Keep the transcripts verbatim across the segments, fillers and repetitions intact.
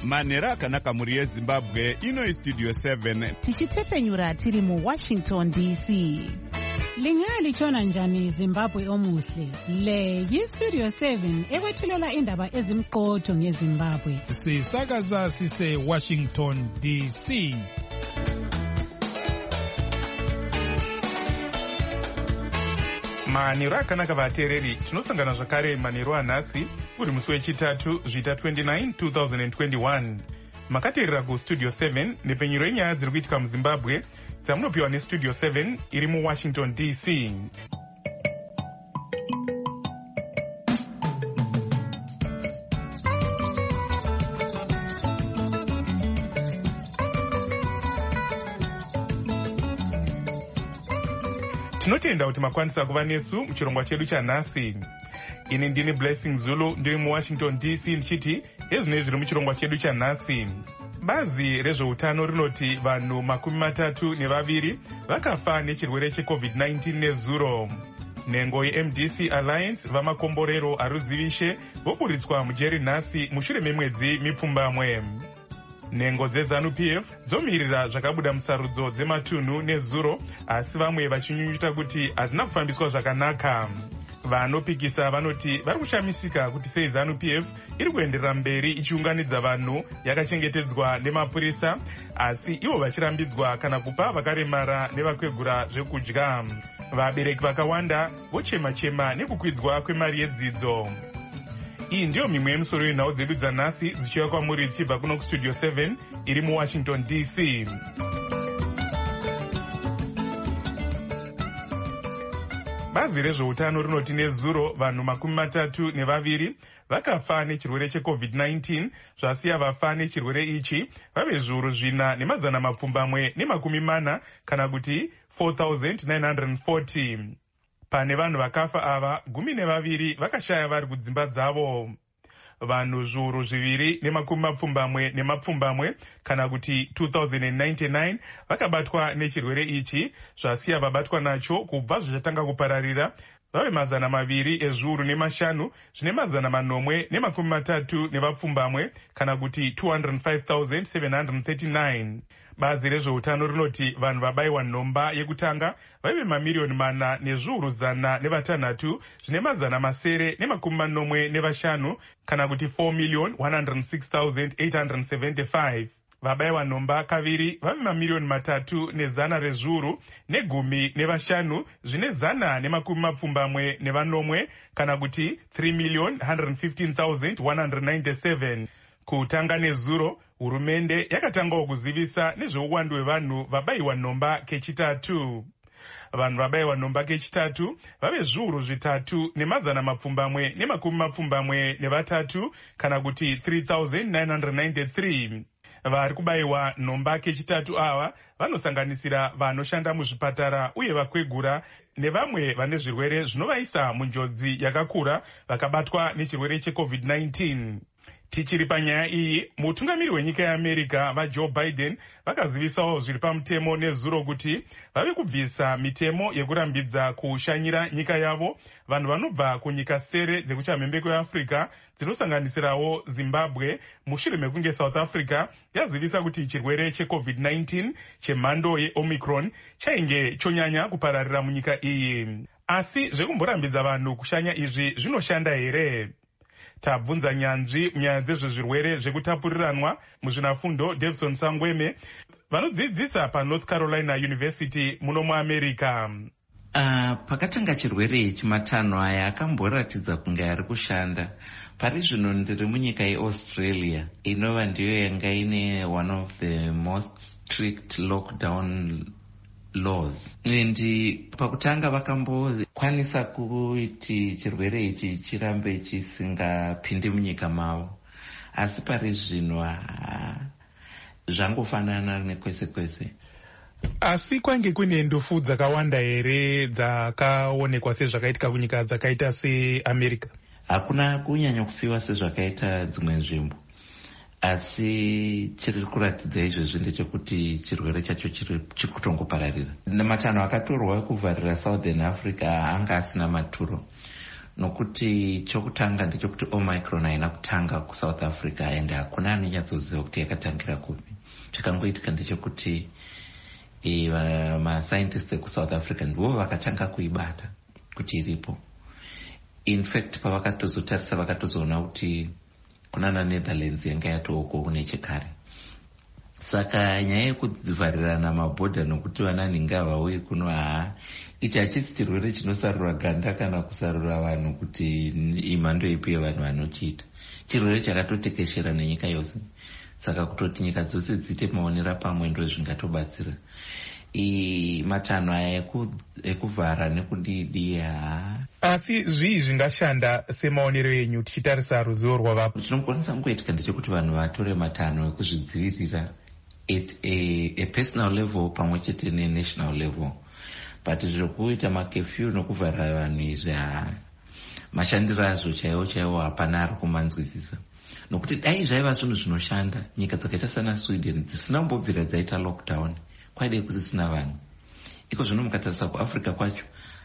manhero akanaka mhuri yezimbabwe. Ino istudio seven tichitefenyura tiri muwashington D C. Lingalitshona njani Zimbabwe omuhle? Le yistudio seven ekwethulela indaba ezimqotho ngeZimbabwe. Sisakaza sise Washington D C. Manhero akanaka vateereri, tinosangana zvakare manhero anhasi uri musi wechitatu zvita twenty-nine two thousand twenty-one. Makateerera kustudio seven nepenyuro yenyaya dziri kuitika muZimbabwe dzamunopiwa nestudio seven iri muWashington D C. Tinotenda kuti makwanisa kuva nesu muchirongwa chedu chanhasi. Ini ndini Blessing Zulu ndiri muWashington D C ndichiti ezvinei zviri muchirongwa chedu chanhasi. Bazi rezveutano rinoti vanhu makumi matatu nevaviri vakafa nechirwere checovid nineteen nezuro. Nhengo yeM D C Alliance vamakomborero aruzivishe voburitswa mujeri nhasi mushure memwedzi mipfumbamwe. Nhengo dzeZanu-P F dzomirira zvakabuda musarudzo dzematunhu nezuro, asi vamwe vachinyunyuta kuti hazina kufambiswa zvakanaka. Vanopikisa vanoti vari kushamisika kuti sei ZANU-P F iri kuenderera mberi ichiunganidza vanhu yakachengetedzwa nemapurisa, asi ivo vachirambidzwa kana kupa vakaremara nevakwegura zvekudya. Vabereki vakawanda vochema-chema nekukwidzwa kwemari yedzidzo. Iyi ndiyo mimwe yemisoro yenhau dzedu dzanhasi dzichiuya kwamuri dzichibva kuno kustudio seven iri muWashington D C. Bazi rezveutano rinoti nezuro vanhu makumi matatu nevaviri vakafa nechirwere checovid nineteen, zvasiya vafa nechirwere ichi vave zviuru zvina nemazana mapfumbamwe nemakumi mana kana kuti four thousand nine hundred forty. Pane vanhu vakafa ava gumi nevaviri vakashaya vari kudzimba dzavo. Vanhu zviuru zviviri nemakumi mapfumbamwe nemapfumbamwe kana kuti two thousand ninety-nine vakabatwa nechirwere ichi, zvasiya vabatwa nacho kubva zvichatanga kupararira vave mazana maviri ezviuru nemashanu zvine mazana manomwe nemakumi matatu nevapfumbamwe kana kuti two hundred five thousand seven hundred thirty-nine. Bazi rezveutano rinoti vanhu vabayiwa nhomba yekutanga vaive mamiriyoni mana nezviuru zana nevatanhatu zvine mazana masere nemakumi manomwe nevashanu kana kuti four million one hundred six thousand eight hundred seventy-five. Vabayiwa nhomba kaviri vave mamiriyoni matatu nezana rezviuru negumi nevashanu zvine zana nemakumi mapfumbamwe nevanomwe kana kuti three million one hundred fifteen thousand one hundred ninety-seven. Kutanga nezuro, hurumende yakatangawo kuzivisa nezveuwandu hwevanhu vabayiwa nhomba kechitatu. Vanhu vabayiwa nhomba kechitatu vave zviuru zvitatu nemazana mapfumbamwe nemakumi mapfumbamwe nevatatu kana kuti three thousand nine hundred ninety-three. Vari kubayiwa nhomba kechitatu ava vanosanganisira vanoshanda muzvipatara uye vakwegura nevamwe vane zvirwere zvinovaisa munjodzi yakakura vakabatwa nechirwere checovid nineteen. Tichiri panyaya iyi, mutungamiri wenyika yeAmerica vaJoe Biden vakazivisawo zviri pamutemo nezuro kuti vave kubvisa mitemo yekurambidza kushanyira nyika yavo vanhu vanobva kunyika sere dzekuchamhembe kweAfrica dzinosanganisirawo Zimbabwe mushure mekunge South Africa yazivisa kuti chirwere checovid nineteen chemhando yeOmicron chainge chonyanya kupararira munyika iyi. Asi zvekumborambidza vanhu kushanya izvi zvinoshanda here? Tabvunza nyanzvi munyaya dzezvezvirwere zvekutapuriranwa muzvinafundo Davison Sangweme vanodzidzisa paNorth Carolina University muno muAmerica. Uh, pakatanga chirwere ichi matanho aya akamboratidza kunge ari kushanda. Pari zvino ndiri munyika yeAustralia inova ndiyo yanga ine one of the most strict lockdown laws. Ndi pakutanga vakambokwanisa kuti chirwere ichi chirambe chisingapindi munyika mavo, asi pari zvino zvangofanana nekwese kwese. Asi kwange kune ndofu dzakawanda here dzakaonekwa sezvakaitika kunyika dzakaita seAmerica? Hakuna kunyanya kufiwa sezvakaita dzimwe nzvimbo, asi chiri kuratidza izvozvi ndechekuti chirwere chacho chiri kutongopararira. Nematanho akatorwa kuvharira Southern Africa anga asina maturo. nokuti chokutanga ndechekuti Omicron haina kutanga kuSouth Africa ende hakuna anonyatsoziva kuti yakatangira kupi. Chakangoitika ndechekuti e, mascientists ekuSouth Africa ndivo vakatanga kuibata kuti iripo. In fact pavakatozotarisa vakatozoona kuti kunana Netherlands yanga yatoko kune chekare. Saka nyaya yekuvharirana mabhodha nokuti vanani ngavauye kuno haa ichi hachisi chirwere chinosarura ganda kana kusarura vanhu kuti imhando ipi yevanhu vanochiita. Chirwere chakatotekeshera nenyika yose. Saka kutoti nyika dzose dziite maonera pamwe ndo zvingatobatsira. I matanho aya ekuvhara nekudidi haa. Asi zvii zvingashanda semaonero enyu tichitarisa ruzivo rwavapo? Chinokwanisa kungoitika ndechekuti vanhu vatore matanho ekuzvidzivirira at a, a personal level pamwe chete ne-national level. But zvokuita makefyu nokuvhara vanhu izvi haa mashandiro azvo chaiwo chaiwo hapana ari kumanzwisisa. Nokuti dai zvaiva zvinhu zvinoshanda nyika dzakaita sana Sweden dzisina kumbobvira dzaita lockdown kwaidei kusisina vanhu. Iko zvino mukatarisa kuAfrica kwacho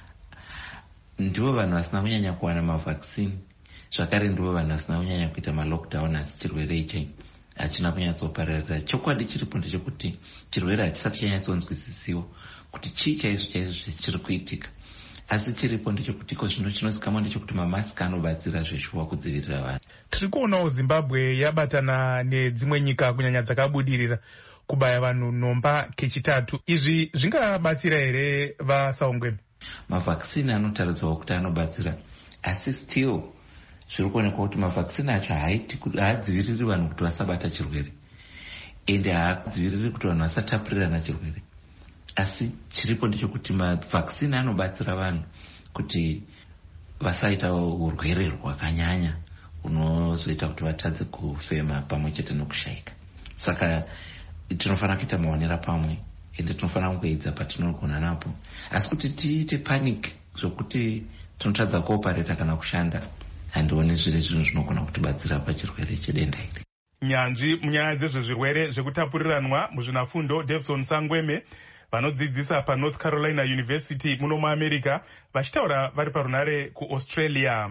ndivo vanhu vasina kunyanya kuwana mavhaccine, zvakare ndivo vanhu vasina kunyanya kuita malockdown, asi chirwere ichi hachina kunyatsopararira. Chokwadi chiripo ndechekuti chirwere hachisati chanyatsonzwisisiwa kuti chii chaizvo chaizvo chiri kuitika, asi chiripo ndechekuti iko zvino chinozikamwa ndechekuti mamasiki anobatsira zveshuwa kudzivirira vanhu. Tiri kuonawo Zimbabwe yabatana nedzimwe nyika kunyanya dzakabudirira kubaya vanhu nomba kechitatu. Izvi zvingabatsira here vaSaungweme? Mavhaccine anotaridzawo kuti anobatsira, asi still zviri kuonekwa kuti mavhaccine acho haadziviriri vanhu kuti vasabata chirwere ende haadziviriri kuti vanhu vasatapurirana chirwere. Asi chiripo ndechekuti mavhaccine anobatsira vanhu kuti vasaita urwere rwakanyanya unozoita kuti vatadze kufema pamwe chete nokushayika. Saka tinofanira kuita maonera pamwe ende tinofanira kungoedza patinogona napo, asi kuti tiite panic zvokuti tinotadza kuopareta kana kushanda handioni zviri zvinhu zvinogona kutibatsira pachirwere chedenda iri. Nyanzvi munyaya dzezvezvirwere zvekutapuriranwa muzvinafundo Davison Sangweme vanodzidzisa paNorth Carolina University muno muAmerica vachitaura vari parunare kuAustralia.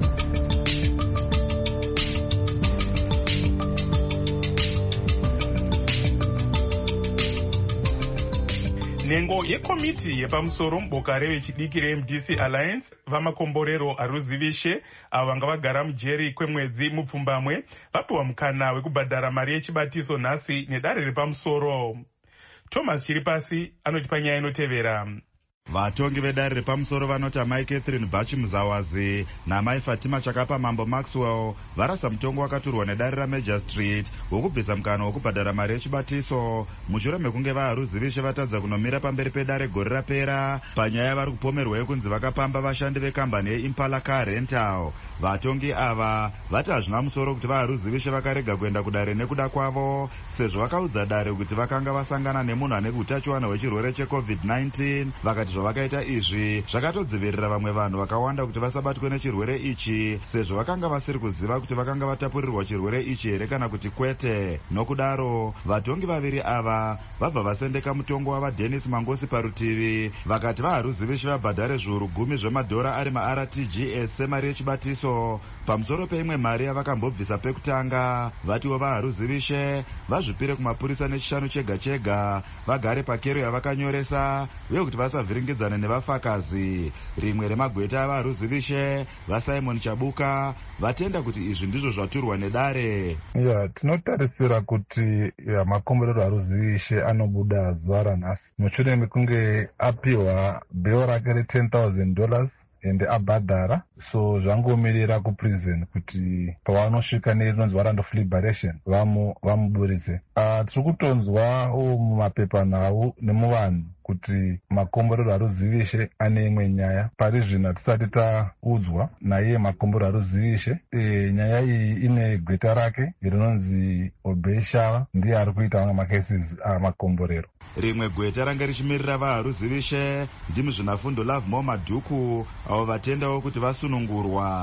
Nhengo yekomiti yepamusoro muboka revechidiki reM D C Alliance vamakomborero aruzivishe avo vanga vagara mujeri kwemwedzi mupfumbamwe vapiwa mukana wekubhadhara mari yechibatiso nhasi nedare repamusoro. Thomas Chiripasi anotipa nyaya inotevera. Vatongi vedare repamusoro vanoti amai Catherine Bachi Muzawazi namai Fatima Chakapa Mambo Maxwell varasa mutongo wakaturwa nedare raMajor Street wokubvisa mukana wokubhadhara mari yechibatiso mushure mekunge vaharuzivishe vatadza kunomira pamberi pedare gore rapera panyaya vari kupomerwa yekunzi vakapamba vashandi vekambani yeImpala Car Rental. Vatongi ava vati hazvina musoro kuti vaharuzivishe vakarega kuenda kudare nekuda kwavo sezvo vakaudza dare kuti vakanga vasangana nemunhu ane utachiwana hwechirwere cheCovid nineteen vakati zvavakaita izvi zvakatodzivirira vamwe vanhu vakawanda kuti vasabatwe nechirwere ichi sezvo vakanga vasiri kuziva kuti vakanga vatapurirwa chirwere ichi here kana kuti kwete. Nokudaro vatongi vaviri ava vabva vasendeka mutongo wavaDennis Mangosi parutivi vakati vaharuzivishe vabhadhare zviuru gumi zvemadhora ari maR T G S semari yechibatiso pamusoro peimwe mari yavakambobvisa pekutanga. Vatiwo vaharuzivishe vazvipire kumapurisa nechishanu chega chega vagare pakero yavakanyoresa uye kuti vasavhiringidzana nevafakazi. Rimwe remagweta avaharuzivishe vaSimon Chabuka vatenda kuti izvi ndizvo zvaturwa nedare. Ya tinotarisira kuti ya makomborero aruzivishe anobuda zuva ranhasi mushure mekunge apiwa bheo rake re-ten thousand dollars ende abhadhara, so zvangomirira kuprison kuti pavanosvika nerinonzi warrant of liberation vamuburitse. Uh, tiri kutonzwa mumapepa nhau nemuvanhu kuti makomborero aruzivishe ane imwe nyaya pari zvino hatisati taudzwa naiye makomborero aruzivishe. E, nyaya iyi ine gweta rake rinonzi Obeshava ndiye ari kuita mamwe macases amakomborero. Rimwe gweta ranga richimirira vaharuzivishe ndimuzvinafundo Love Mo Madhuku avo vatendawo kuti vasunungurwa.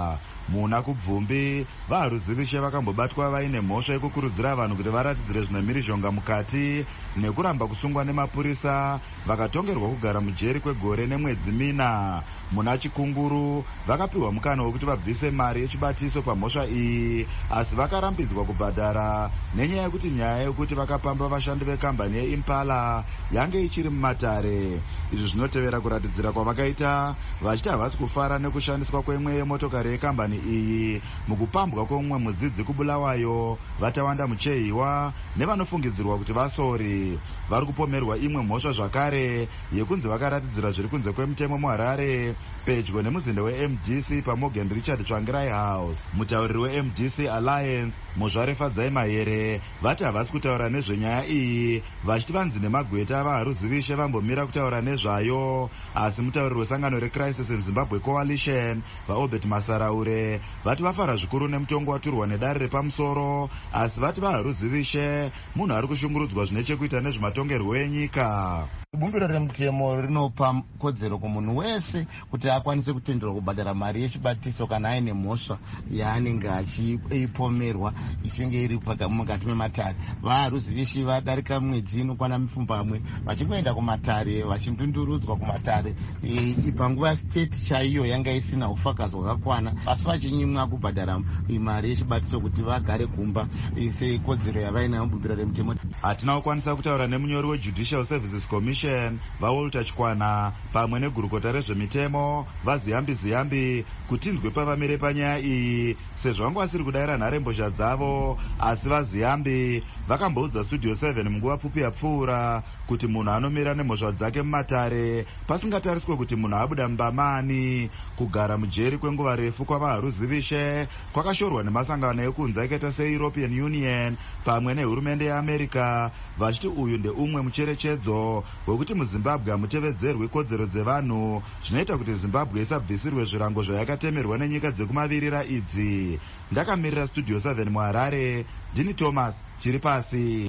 muna kubvumbi varuzivishe vakambobatwa vaine mhosva yekukurudzira vanhu kuti varatidzire zvine mhirizhonga mukati nekuramba kusungwa nemapurisa vakatongerwa kugara mujeri kwegore nemwedzi mina. Muna Chikunguru vakapiwa mukana wekuti vabvise mari yechibatiso pamhosva iyi asi vakarambidzwa kubhadhara nenyaya yekuti nyaya yekuti vakapamba vashandi vekambani yeImpala yange ichiri mumatare. Izvi zvinotevera kuratidzira kwavakaita vachiti havasi kufara nekushandiswa kwemwe yemotokari yekambani iyi mukupambwa kwemumwe mudzidzi kuBulawayo Vatawanda Muchehiwa nevanofungidzirwa kuti vasori. Vari kupomerwa imwe mhosva zvakare yekunzi vakaratidzira zviri kunze kwemutemo muHarare pedyo nemuzinda weM D C paMorgan Richard Tsvangirai House. Mutauriri weM D C Alliance Muzvare Fadzai Mahere vati havasi kutaura nezvenyaya iyi vachiti vanzi nemagweta vaharuzivishe vambomira kutaura nezvayo, asi mutauriri wesangano reCrisis in Zimbabwe Coalition vaObert Masaraure vati vafara zvikuru nemutongo waturwa nedare repamusoro, asi vati vaharuzivishe munhu ari kushungurudzwa zvine chekuita nezvematongerwo enyika. Bumbiro remutemo rinopa kodzero kumunhu wese kuti akwanise kutenderwa kubhadhara mari yechibatiso kana aine mhosva yaanenge achipomerwa ichinge iri mukati mematare. Vaharuzivishi vadarika mwedzi inokwana mipfumbamwe vachingoenda kumatare vachindundurudzwa kumatare panguva state chaiyo yanga isina ufakazi hwakakwana, asi vachinyimwa kubhadhara mari yechibatiso kuti vagare kumba sekodzero yavainayo mubumbiro remutemo. Hatina kukwanisa kutaura nemunyori weJudicial Services Commission vaWalter Chikwana pamwe negurukota rezvemitemo vaZiyambi Ziyambi kutinzwe pavamire panyaya iyi sezvo vanga vasiri kudayira nharembozha dzavo, asi vaZiyambi vakamboudza Studio seven munguva pfupi yapfuura kuti munhu anomira nemhosva dzake mumatare pasingatariswe kuti munhu abuda mumbamani. Kugara mujeri kwenguva refu kwavaharuzivishe kwakashorwa nemasangano ekunze akaita seEuropean Union pamwe nehurumende yeAmerica vachiti uyu ndeumwe mucherechedzo wekuti muZimbabwe hamutevedzerwi kodzero dzevanhu zvinoita kuti Zimbabwe isabvisirwe zvirango zvayakatemerwa nenyika dzekumavirira idzi. Ndakamirira Studio seven muHarare, ndini Thomas chiri pasi.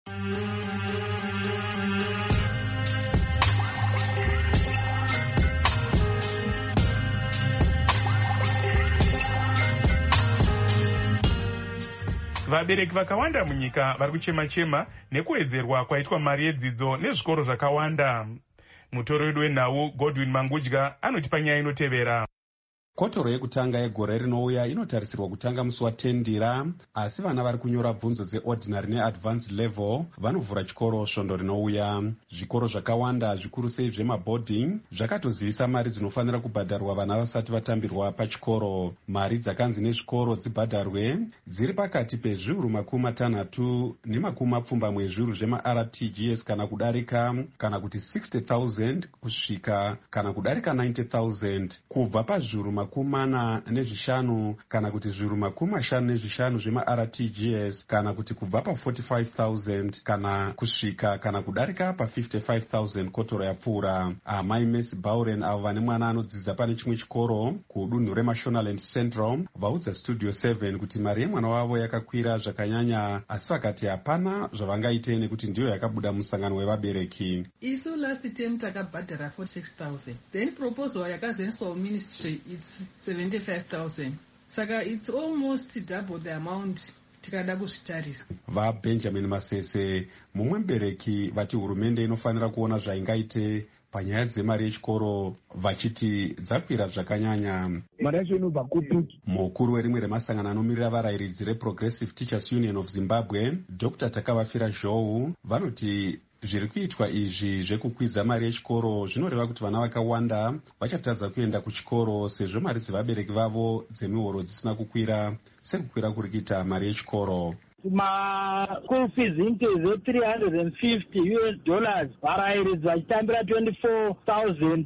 Vabereki vakawanda munyika vari kuchema-chema nekuwedzerwa kwaitwa mari yedzidzo nezvikoro zvakawanda. Mutori wedu wenhau Godwin Mangudya anotipa nyaya inotevera. Kotoro yekutanga yegore rinouya inotarisirwa kutanga musi watendira, asi vana vari kunyora bvunzo dzeordinary neadvanced level vanovhura chikoro svondo rinouya. Zvikoro zvakawanda zvikuru sei zvemaboarding zvakatozivisa mari dzinofanira kubhadharwa vana vasati vatambirwa pachikoro. Mari dzakanzi nezvikoro dzibhadharwe dziri pakati pezviuru makumi matanhatu nemakumi mapfumbamwe ezviuru zvemaR T G S kana kudarika, kana kuti sixty thousand kusvika kana kudarika ninety thousand, kubva pazviuru makumi mana nezvishanu kana kuti zviuru makumi mashanu nezvishanu zvemaR T G S, kana kuti kubva pa forty-five thousand kana kusvika kana kudarika pa fifty-five thousand kotoro yapfuura. Amai Messi Bauren avo vane mwana anodzidza pane chimwe chikoro kudunhu reMashonaland Central vaudza Studio seven kuti mari yemwana wavo yakakwira zvakanyanya, asi vakati hapana zvavangaite nekuti ndiyo yakabuda musangano wevabereki. Isu last term takabhadhara forty-six thousand, then proposal yakazoiswa kuministry it's seventy-five thousand. Saka it's almost double the amount tikada kuzvitarisa. VaBenjamin Masese mumwe mubereki vati hurumende inofanira kuona zvaingaite panyaya dzemari yechikoro vachiti dzakwira zvakanyanya. Mari yacho inobva kupi? Mukuru werimwe remasangano anomirira varayiridzi reProgressive Teachers Union of Zimbabwe Doctor Takavafira Zhou vanoti zviri kuitwa izvi zvekukwidza mari yechikoro zvinoreva kuti vana vakawanda vachatadza kuenda kuchikoro sezvo mari dzevabereki vavo dzemihoro dzisina kukwira sekukwira kuri kuita mari yechikoro. Ma-school fees inteze three hundred fifty U S dollars, varayiridzi vachitambira twenty-four thousand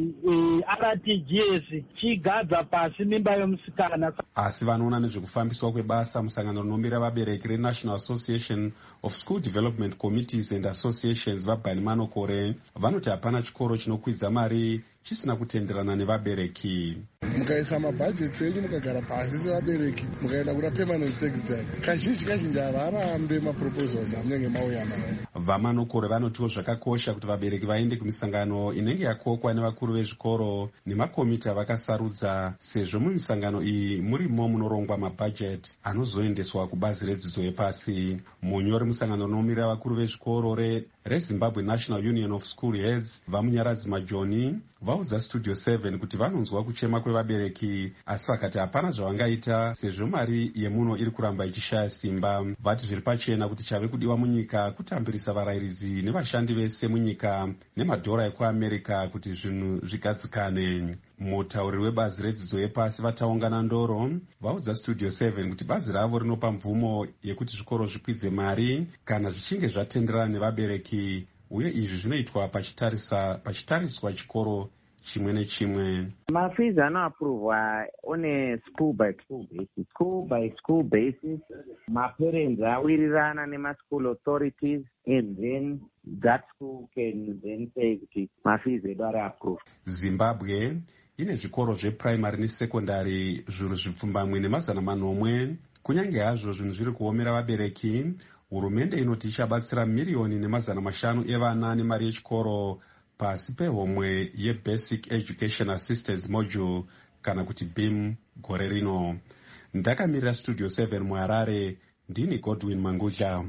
R T G S, chigadza pasi mimba yomusikana. Asi vanoona nezvekufambiswa kwebasa musangano rinomira vabereki reNational Association of School Development Committees and Associations vaBhani Manokore vanoti hapana chikoro chinokwidza mari chisina kutenderana nevabereki. Mukaisa mabhajeti enyu mukagara pasi sevabereki mukaenda kuna permanent secretary, kazhinji kazhinji havarambe maproposals amunenge mauya nawo. Vamanokore vanotiwo zvakakosha kuti vabereki vaende kumisangano inenge yakokwa nevakuru vezvikoro nemakomiti avakasarudza, sezvo mumisangano iyi murimo munorongwa mabhajeti anozoendeswa kubazi redzidzo yepasi. Munyori musangano unomirira vakuru vezvikoro re reZimbabwe National Union of School Heads Vamunyaradzi Majoni vaudza Studio seven kuti vanonzwa kuchema kwevabereki, asi vakati hapana zvavangaita sezvo mari yemuno iri kuramba ichishaya simba. Vati zviri pachena kuti chave kudiwa munyika kutambirisa varayiridzi nevashandi vese munyika nemadhora ekuamerica kuti zvinhu zvigadzikane. Mutauriri webazi redzidzo yepasi vataungana ndoro vaudza Studio seven kuti bazi ravo rinopa mvumo yekuti zvikoro zvikwidze mari kana zvichinge zvatenderana nevabereki, uye izvi zvinoitwa pachitarisa pachitariswa chikoro chimwe nechimwe. Mafees anoapuruvwa on a school by school basis. School by school basis. Maparents awirirana nema-school authorities and then that school can then say kuti mafees edu ari approved. Zimbabwe ine zvikoro zveprimary nesekondari zviuru zvipfumbamwe nemazana manomwe. Kunyange hazvo zvinhu zviri kuomera vabereki, hurumende inoti ichabatsira miriyoni nemazana mashanu evana nemari yechikoro pasi pehomwe yeBasic Education Assistance Module kana kuti B I M gore rino. Ndakamirira Studio seven muHarare, ndini Godwin Mangudla.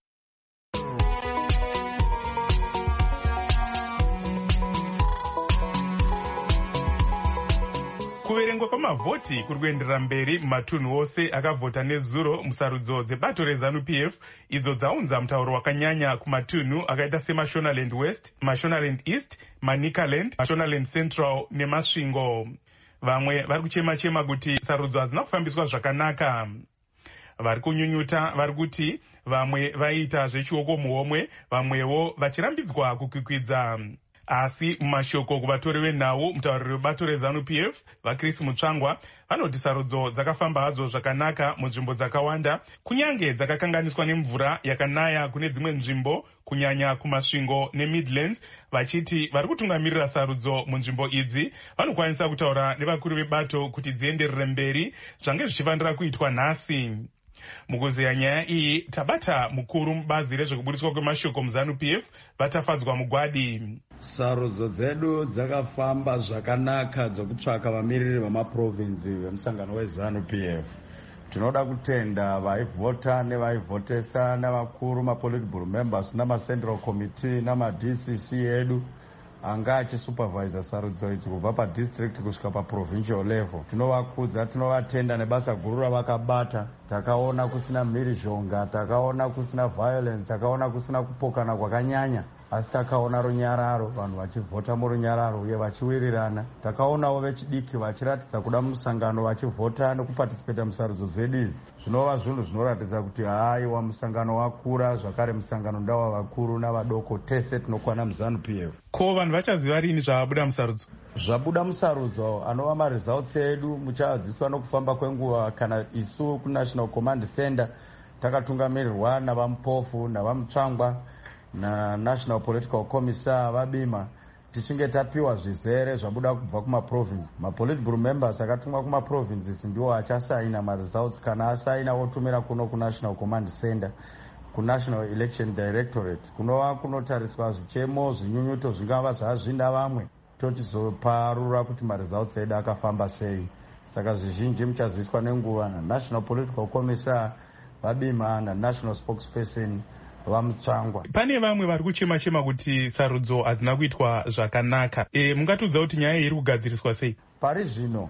Kuverengwa kwamavhoti kuri kuenderera mberi mumatunhu ose akavhota nezuro musarudzo dzebato reZANU P F idzo dzaunza mutauro wakanyanya kumatunhu akaita seMashonaland West, Mashonaland East, Manicaland, Mashonaland Central neMasvingo. Vamwe vari kuchema-chema kuti sarudzo hadzina kufambiswa zvakanaka. Vari kunyunyuta vari kuti vamwe vaita zvechioko muhomwe, vamwewo vachirambidzwa kukwikwidza. Asi mumashoko kuvatori venhau, mutauriri webato reZANU P F vaChris Mutsvangwa vanoti sarudzo dzakafamba hadzo zvakanaka munzvimbo dzakawanda, kunyange dzakakanganiswa nemvura yakanaya kune dzimwe nzvimbo, kunyanya kumasvingo neMidlands, vachiti vari kutungamirira sarudzo munzvimbo idzi vanokwanisa kutaura nevakuru vebato kuti dzienderere mberi zvange zvichifanira kuitwa nhasi. Mukuzeya nyaya iyi tabata mukuru mubazi rezvekubudiswa kwemashoko muZANU P F vatafadzwa mugwadi. Sarudzo dzedu dzakafamba zvakanaka dzokutsvaka vamiriri vamaprovinsi vemusangano weZANU P F. Tinoda kutenda vaivhota nevaivhotesa navakuru mapolitburo members namacentral committee nama-D C C edu anga achisupervisa sarudzo idzi kubva padistrict kusvika paprovincial level. Tinovakudza, tinovatenda nebasa guru ravakabata. Takaona kusina mhirizhonga, takaona kusina violence, takaona kusina kupokana kwakanyanya, asi takaona runyararo, vanhu vachivhota murunyararo uye vachiwirirana. Takaonawo vechidiki vachiratidza kuda musangano vachivhota nekupatisipeta musarudzo dzedu idzi. Zvinova zvinhu zvinoratidza kuti haiwa musangano wakura, zvakare musangano ndava vakuru navadoko tese tinokwana muZANU P F. Ko vanhu vachaziva rini zvabuda musarudzo? Zvabuda musarudzo anova maresults edu muchadziswa nokufamba kwenguva kana isu kuNational Command Center takatungamirirwa navamupofu navamutsvangwa naNational Political Commissar vabima tichinge tapiwa zvizere zvabuda kubva kumaprovinsi. Mapolitburo members akatumwa kumaprovinces ndiwo achasaina maresults, kana asaina votumira kuno kuNational Command Center kuNational Election Directorate kunova kunotariswa zvichemo zvinyunyuto zvingava zvazvinda vamwe tochizoparura kuti maresults edu akafamba sei. Saka zvizhinji muchaziswa nenguva naNational Political Commissar vabima naNational Spokesperson vamutsvangwa. Pane vamwe vari kuchema-chema kuti sarudzo hadzina kuitwa zvakanaka. E, mungatudza kuti nyaya iri kugadziriswa sei? Pari zvino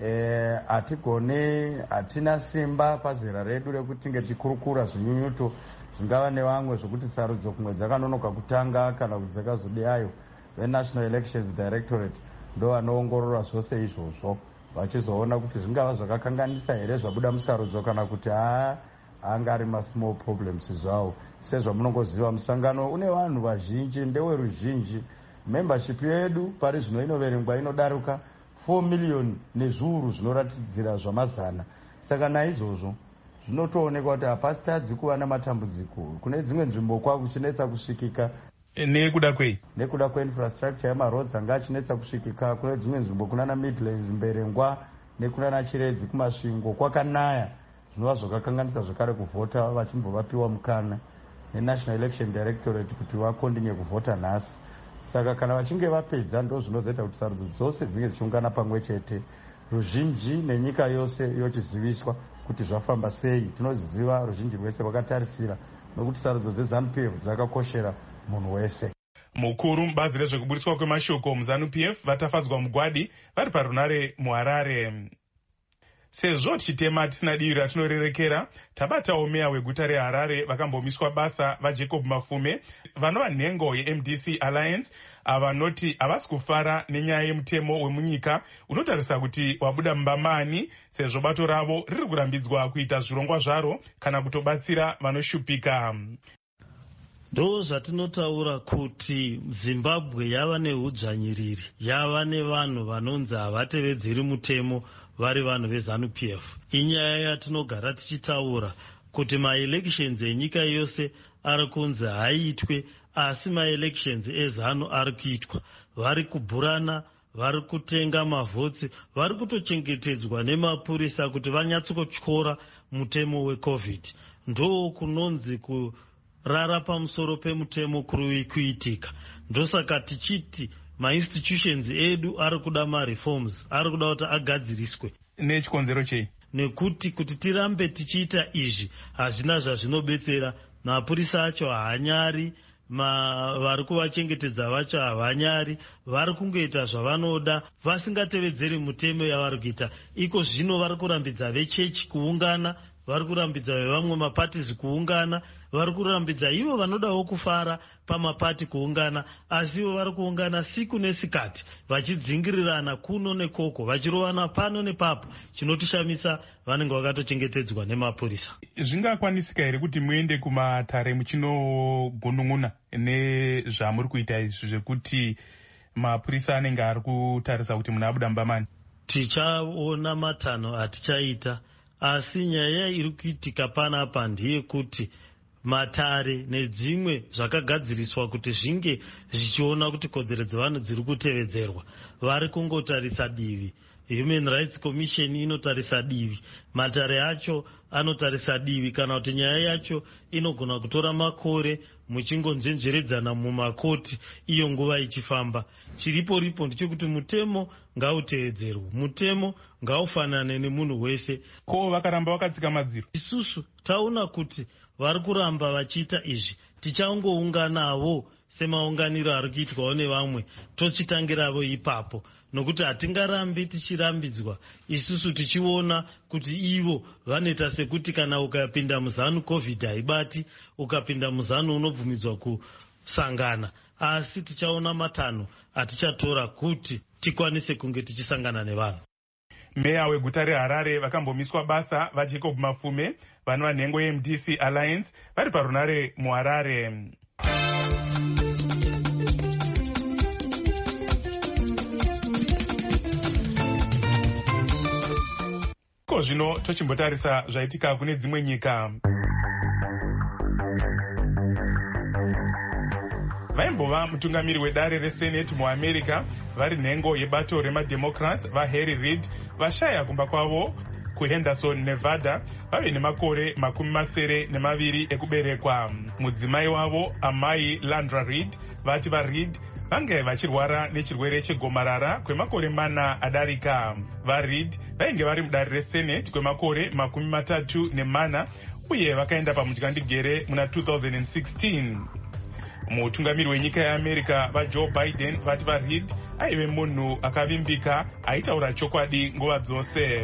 hatigone e, hatina simba pazera redu rekuti tinge tikurukura zvinyunyuto zvingava nevamwe zvokuti sarudzo kumwe dzakanonoka kutanga kana kuti dzakazodeyayo. VeNational Elections Directorate ndo vanoongorora zvose izvozvo vachizoona kuti zvingava zvakakanganisa here zvabuda musarudzo kana kuti haa angari masmall problems zvawo. Sezvamunongoziva musangano une vanhu vazhinji, ndeweruzhinji. Membership yedu pari zvino inoverengwa inodaruka four million nezviuru zvinoratidzira zvamazana. Saka naizvozvo zvinotoonekwa kuti hapasitadzi kuva namatambudziko. Kune dzimwe nzvimbo kwakuchinetsa kusvikika. nekuda kwei nekuda kweinfrastructure yemaroads anga achinetsa kusvikika kune dzimwe nzvimbo kunana midlands mberengwa nekunana chiredzi kumasvingo kwakanaya zvinova zvakakanganisa zvakare kuvhota vachimbovapiwa mukana nenational election directorate kuti vakondinye kuvhota nhasi. Saka kana vachinge vapedza ndo zvinozoita kuti sarudzo dzose dzinge dzichiungana pamwe chete, ruzhinji nenyika yose yochiziviswa kuti zvafamba sei. Tinoziva ruzhinji rwese rwakatarisira nokuti sarudzo dzeZANU P F dzakakoshera munhu wese. Mukuru mubazi rezvekuburiswa kwemashoko muZANU P F vatafadzwa mugwadi vari parunare muHarare. Sezvo tichitema tisina divi ratinorerekera, tabatawo meya weguta reHarare vakambomiswa basa vaJacob Mafume vanova nhengo yeM D C Alliance avanoti havasi kufara nenyaya yemutemo wemunyika unotarisa kuti wabuda mumbamani, sezvo bato ravo riri kurambidzwa kuita zvirongwa zvaro kana kutobatsira vanoshupika. Ndo zvatinotaura kuti Zimbabwe yava nehudzvanyiriri, yava nevanhu vanonzi havatevedzeri mutemo vari vanhu veZANU P F. Inyaya yatinogara tichitaura kuti maelections enyika yose ari kunzi haiitwe, asi maelections eZANU ari kuitwa. Vari kubhurana, vari kutenga mavhotsi, vari kutochengetedzwa nemapurisa kuti vanyatsokutyora mutemo weCovid. Ndo kunonzi ku rara pamusoro pemutemo kuri kuitika. Ndosaka tichiti mainstitutions edu ari kuda mareforms, ari kuda kuti agadziriswe. Nechikonzero chei? Nekuti kuti tirambe tichiita izvi hazvina zvazvinobetsera. Mapurisa acho haanyari, vari kuvachengetedza vacho havanyari, vari kungoita zvavanoda vasingatevedzeri mutemo yavari kuita. Iko zvino vari kurambidza vechechi kuungana, vari kurambidza vevamwe mapatizi kuungana, vari kurambidza ivo vanodawo kufara pamapati kuungana, asi ivo vari kuungana siku nesikati vachidzingirirana kuno nekoko, vachirovana pano nepapo. Chinotishamisa vanenge vakatochengetedzwa nemapurisa. Zvingakwanisika here kuti muende kumatare muchinogunun'una nezvamuri kuita izvi zvekuti mapurisa anenge ari kutarisa kuti munhu abuda mumbamani? Tichaona matanho atichaita, asi nyaya iri kuitika panapa ndeyekuti matare nedzimwe zvakagadziriswa kuti zvinge zvichiona kuti kodzero dzevanhu dziri kutevedzerwa, vari kungotarisa divi. Human Rights Commission inotarisa divi, matare acho anotarisa divi, kana kuti nyaya yacho inogona kutora makore muchingonzenjeredzana mumakoti iyo nguva ichifamba. Chiripo ripo ndechekuti mutemo ngautevedzerwe, mutemo ngaufanane nemunhu wese. Ko vakaramba vakatsika madziro? Isusu taona kuti vari kuramba vachiita izvi, tichangounganawo semaunganiro ari kuitwawo nevamwe, tochitangiravo ipapo, nokuti hatingarambi tichirambidzwa isusu tichiona kuti ivo vanoita sekuti kana ukapinda muZANU COVID haibati, ukapinda muZANU unobvumidzwa kusangana. Asi tichaona matanho atichatora kuti tikwanise kunge tichisangana nevanhu. Meya weguta reHarare vakambomiswa basa vaJacob Mafume vanova nhengo yeM D C Alliance vari parunare muHarare. Ko zvino tochimbotarisa zvaitika kune dzimwe nyika. Vaimbova mutungamiri wedare reSenate muAmerica vari nhengo yebato remademocrats vaHarry Reid vashaya kumba kwavo kuHenderson, Nevada, vave nemakore makumi masere nemaviri ekuberekwa. Mudzimai wavo amai Landra Reid vati vaReid vange vachirwara nechirwere chegomarara kwemakore mana adarika. VaReid vainge vari mudare reSenate kwemakore makumi matatu nemana uye vakaenda pamutyandegere muna two thousand sixteen. Mutungamiri wenyika yeAmerica vaJoe Biden vati vaReid aive munhu akavimbika aitaura chokwadi nguva dzose.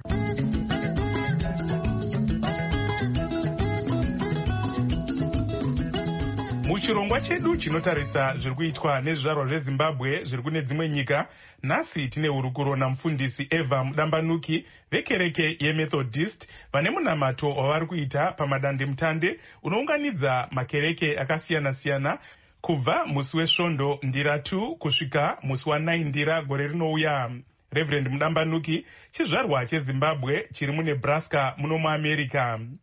Muchirongwa chedu chinotarisa zviri kuitwa nezvizvarwa zveZimbabwe zviri kune dzimwe nyika, nhasi tine hurukuro namufundisi Eva Mudambanuki vekereke yeMethodist vane munamato wavari kuita pamadandemutande unounganidza makereke akasiyana-siyana kubva musi wesvondo ndira two kusvika musi wanine ndira gore rinouya. Reverend Mudambanuki chizvarwa cheZimbabwe chiri muNebraska muno muAmerica.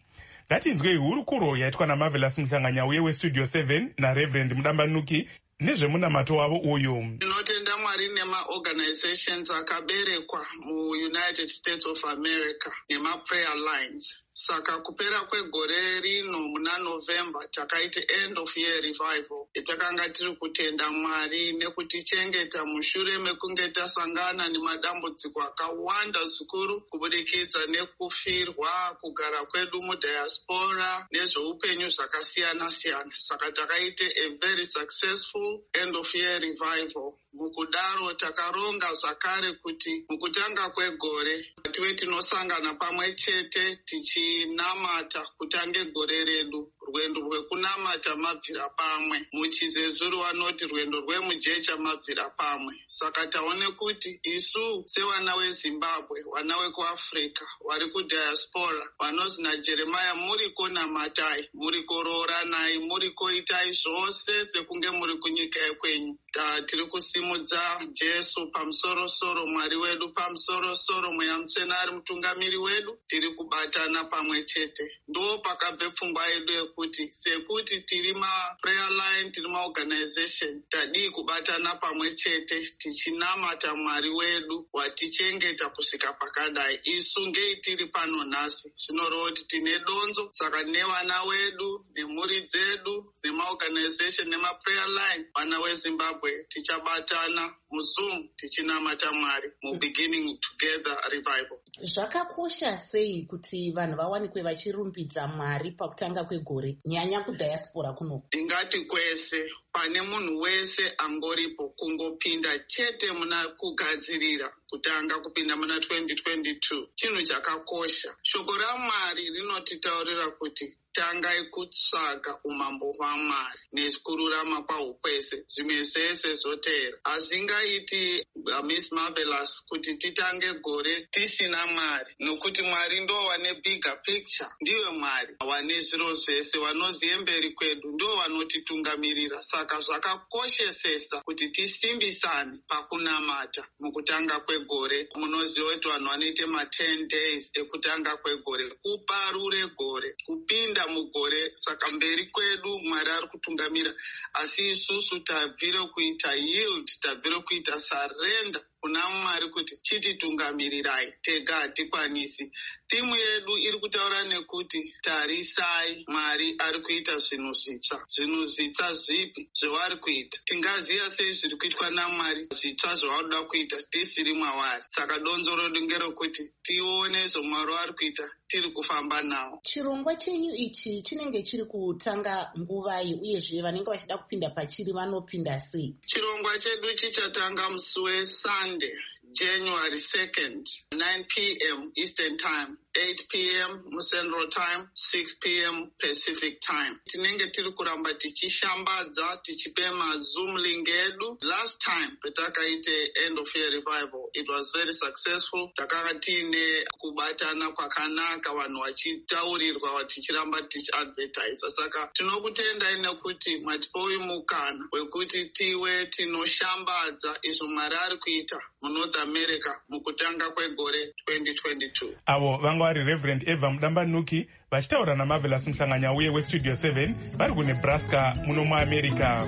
ngatinzwei hurukuro yaitwa namarvelous muhlanganyauye westudio seven nareverend mudambanuki nezvemunamato wavo uyu. Tinotenda Mwari nemaorganizations akaberekwa muunited states of america nemaprayer lines. Saka kupera kwegore rino muna November takaite end of year revival yatakanga tiri kutenda Mwari nekutichengeta mushure mekunge tasangana nemadambudziko akawanda zvikuru kubudikidza nekufirwa, kugara kwedu mudiaspora nezveupenyu zvakasiyana siyana. Saka takaite a very successful end of year revival. Mukudaro takaronga zvakare kuti mukutanga kwegore tive tinosangana pamwe chete tichinamata kutange gore redu. Rwendo rwekunamata mabvira pamwe. Muchizezuru vanoti rwendo rwemujecha mabvira pamwe. Saka taone kuti isu sevana weZimbabwe, vana wekuAfrica, vari kudiaspora, vanozi naJeremia muriko namatai, muriko rooranai, muriko itai zvose sekunge muri kunyika yekwenyu. Tiri kusimudza Jesu pamusoro-soro, Mwari wedu pamusoro-soro, Mweya Mutsvene ari mutungamiri wedu. Tiri kubatana pamwe chete. Ndo pakabve pfungwa yedu yekuti sekuti tiri maprayer line, tiri maorganization, tadii kubatana pamwe chete tichinamata Mwari wedu watichengeta kusvika pakadai. Isu ngei tiri pano nhasi. Zvinoreva kuti tine donzo, saka nevana wedu nemhuri dzedu nemaorganization nemaprayer line, vana weZimbabwe tichabatana muZoom tichinamata Mwari mubeginning together revival. Zvakakosha sei kuti vanhu vawanikwe vachirumbidza Mwari pakutanga kwegore, nyanya kudiaspora kuno? Ndingati kwese pane munhu wese angoripo kungopinda chete muna kugadzirira kutanga kupinda muna twenty twenty-two. Chinhu chakakosha. Shoko raMwari rinotitaurira kuti tangai kutsvaga umambo hwaMwari nekururama kwawo kwese, zvimwe zvese zvoteera. Hazvingaiti uh, Miss Marvelous kuti titange gore tisina Mwari, nokuti Mwari ndo wane bigger picture. Ndiwe Mwari wane zviro zvese, wanoziye mberi kwedu, ndo wanotitungamirira. Saka zvakakoshesesa kuti tisimbisane pakunamata mukutanga kwegore. Munoziva kuti vanhu vanoite ma ten days ekutanga kwegore, kuparure gore, kupinda mugore. Saka mberi kwedu Mwari ari kutungamira, asi isusu tabvire kuita yield, tabvire kuita surrender kuna Mwari kuti chititungamirai, tega hatikwanisi. Timu yedu iri kutaura nekuti tarisai, Mwari ari kuita zvinhu zvitsva. Zvinhu zvitsva zvipi zvavari kuita? Tingaziva sei zviri kuitwa naMwari zvitsva zvavanoda kuita tisiri mwavari? Saka donzo redu ngerekuti tione zvaMwari ari kuita tiri kufamba nawo. Chirongwa chenyu ichi chinenge chiri kutanga nguvai, uyezve vanenge vachida kupinda pachiri vanopinda sei? Chirongwa chedu chichatanga musi weSunday, January second, nine p m Eastern Time, eight p m Central Time, six p m Pacific Time. Tinenge tiri kuramba tichishambadza, tichipe maZoom link edu. Last time petakaite end of year revival, it was very successful. Takanga tine kubatana kwakanaka, vanhu vachitaurirwa, tichiramba tichiadvertise. Saka tinokutendai nekuti matipa uyu mukana wekuti tiwe tinoshambadza izvo Mwari ari kuita muNorth America mukutanga kwegore twenty twenty-two. Avo vanga vari Reverend Eva Mudambanuki vachitaura namarvelous muhlanganyauye westudio seven vari kuNebraska muno muAmerica.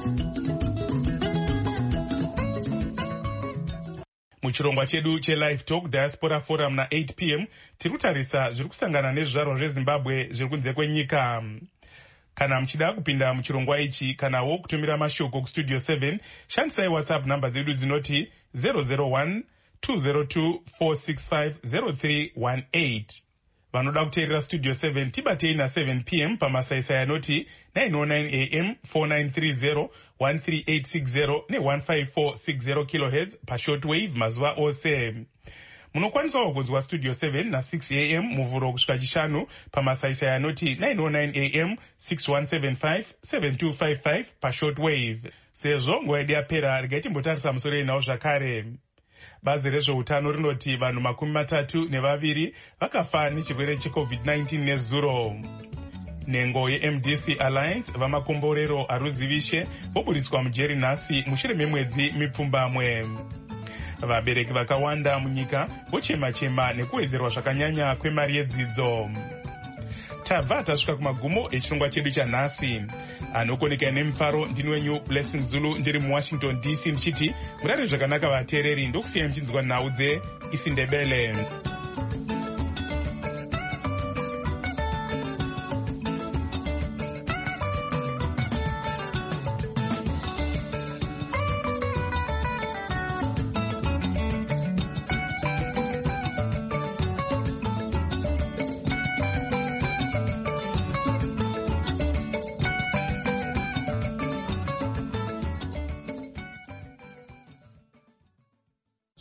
Muchirongwa chedu cheLive Talk Diaspora Forum na eight p m tiri kutarisa zviri kusangana nezvizvarwa zveZimbabwe zviri kunze kwenyika. Kana muchida kupinda muchirongwa ichi kanawo kutumira mashoko kustudio seven, shandisai WhatsApp namba dzedu dzinoti zero zero one two zero two four six five zero three one eight. Vanoda kuteerera studio seven tibatei na seven p m pamasaisai anoti nine oh nine a m four nine three zero one three eight six zero ne one five four six zero kilohertz pashortwave mazuva ose. Munokwanisawo kunzwa studio seven na six a m muvhuro kusvika chishanu pamasaisai anoti nine oh nine a m six one seven five seven two five five pashortwave. Sezvo nguva yedu yapera, regai timbotarisa musoro inawo zvakare. Bazi rezveutano rinoti vanhu makumi matatu nevaviri vakafa nechirwere checovid nineteen nezuro. Nhengo yeM D C Alliance vamakomborero aruzivishe voburitswa mujeri nhasi mushure memwedzi mipfumbamwe. Vabereki vakawanda munyika vochema-chema nekuwedzerwa zvakanyanya kwemari yedzidzo. tabva tasvika kumagumo echirongwa chedu chanhasi. Anokoneka nemufaro ndini wenyu Blessing Zulu ndiri muWashington D C ndichiti murare zvakanaka vateereri, ndokusiya mchinzwa nhau dzeIsindebele.